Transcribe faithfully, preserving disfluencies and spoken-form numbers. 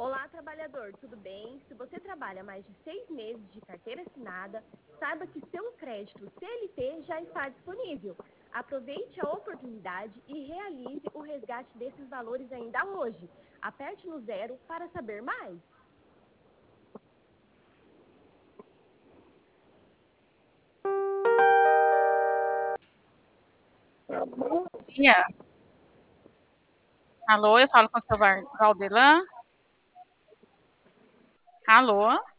Olá, trabalhador, tudo bem? Se você trabalha mais de seis meses de carteira assinada, saiba que seu crédito C L T já está disponível. Aproveite a oportunidade e realize o resgate desses valores ainda hoje. Aperte no zero para saber mais. Bom dia. Alô, eu falo com o seu Val- Valdelan? Alô?